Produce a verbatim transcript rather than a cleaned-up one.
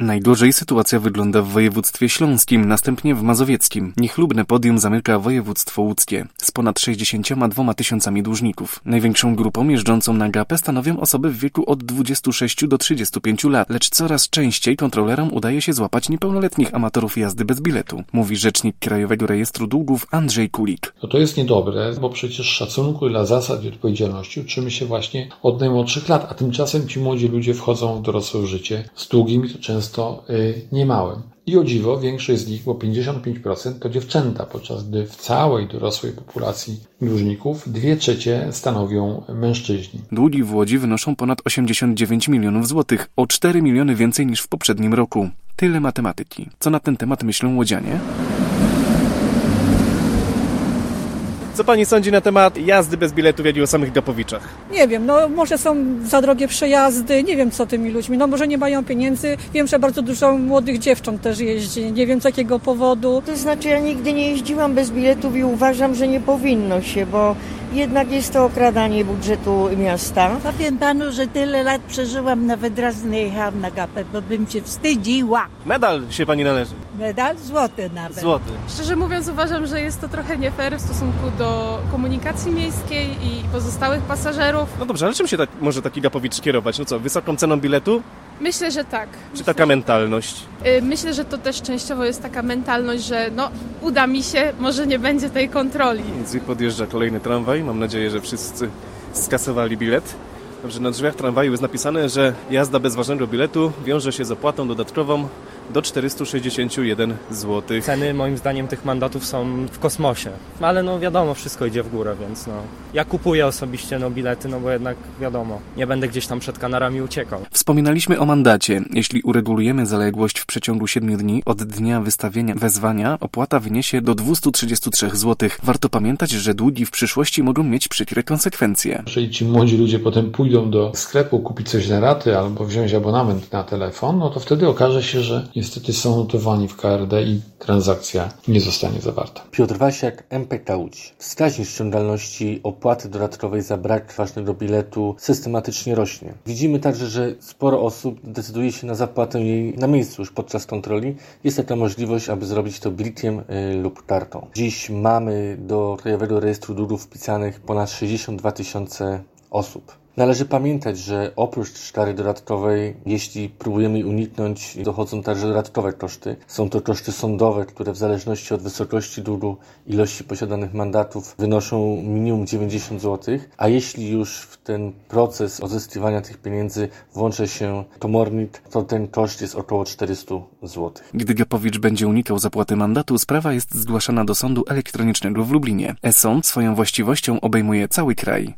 Najgorzej sytuacja wygląda w województwie śląskim, następnie w mazowieckim. Niechlubne podium zamyka województwo łódzkie z ponad sześćdziesięcioma dwoma tysiącami dłużników. Największą grupą jeżdżącą na gapę stanowią osoby w wieku od dwudziestu sześciu do trzydziestu pięciu lat, lecz coraz częściej kontrolerom udaje się złapać niepełnoletnich amatorów jazdy bez biletu, mówi rzecznik Krajowego Rejestru Długów Andrzej Kulik. No to jest niedobre, bo przecież szacunku dla zasad i odpowiedzialności uczymy się właśnie od najmłodszych lat, a tymczasem ci młodzi ludzie wchodzą w dorosłe życie z długim i to często yy, niemałym. I o dziwo, większość z nich, bo pięćdziesiąt pięć procent to dziewczęta, podczas gdy w całej dorosłej populacji dłużników dwie trzecie stanowią mężczyźni. Długi w Łodzi wynoszą ponad osiemdziesiąt dziewięć milionów złotych, o cztery miliony więcej niż w poprzednim roku. Tyle matematyki. Co na ten temat myślą łodzianie? Co pani sądzi na temat jazdy bez biletu w Jagiu o samych Gapowiczach? Nie wiem, no może są za drogie przejazdy, nie wiem co tymi ludźmi, no może nie mają pieniędzy. Wiem, że bardzo dużo młodych dziewcząt też jeździ, nie wiem z jakiego powodu. To znaczy ja nigdy nie jeździłam bez biletów i uważam, że nie powinno się, bo jednak jest to okradanie budżetu miasta. Powiem panu, że tyle lat przeżyłam, nawet raz nie jechałam na gapę, bo bym się wstydziła. Medal się pani należy. Medal? Złoty nawet. Złoty. Szczerze mówiąc uważam, że jest to trochę nie fair w stosunku do komunikacji miejskiej i pozostałych pasażerów. No dobrze, ale czym się tak, może taki Gapowicz kierować? No co, wysoką ceną biletu? Myślę, że tak. Czy Myślę, taka mentalność? Myślę, że to też częściowo jest taka mentalność, że no uda mi się, może nie będzie tej kontroli. Więc podjeżdża kolejny tramwaj. Mam nadzieję, że wszyscy skasowali bilet. Dobrze, na drzwiach tramwaju jest napisane, że jazda bez ważnego biletu wiąże się z opłatą dodatkową do czterysta sześćdziesiąt jeden złotych. Ceny moim zdaniem tych mandatów są w kosmosie. Ale no wiadomo, wszystko idzie w górę, więc no. Ja kupuję osobiście no bilety, no bo jednak wiadomo, nie będę gdzieś tam przed kanarami uciekał. Wspominaliśmy o mandacie. Jeśli uregulujemy zaległość w przeciągu siedmiu dni od dnia wystawienia wezwania, opłata wyniesie do dwieście trzydzieści trzy złotych. Warto pamiętać, że długi w przyszłości mogą mieć przykre konsekwencje. Jeżeli ci młodzi ludzie potem pójdą do sklepu kupić coś na raty albo wziąć abonament na telefon, no to wtedy okaże się, że niestety są notowani w K R D i transakcja nie zostanie zawarta. Piotr Wasiak, M P K Łódź. Wskaźnik ściągalności opłaty dodatkowej za brak ważnego biletu systematycznie rośnie. Widzimy także, że sporo osób decyduje się na zapłatę jej na miejscu już podczas kontroli. Jest taka możliwość, aby zrobić to blikiem y, lub kartą. Dziś mamy do Krajowego Rejestru Długów wpisanych ponad sześćdziesiąt dwa tysiące osób. Należy pamiętać, że oprócz kary dodatkowej, jeśli próbujemy jej uniknąć, dochodzą także dodatkowe koszty. Są to koszty sądowe, które w zależności od wysokości długu, ilości posiadanych mandatów wynoszą minimum dziewięćdziesiąt złotych, a jeśli już w ten proces odzyskiwania tych pieniędzy włączy się komornik, to ten koszt jest około czterysta złotych. Gdy Gapowicz będzie unikał zapłaty mandatu, sprawa jest zgłaszana do sądu elektronicznego w Lublinie. E-Sąd swoją właściwością obejmuje cały kraj.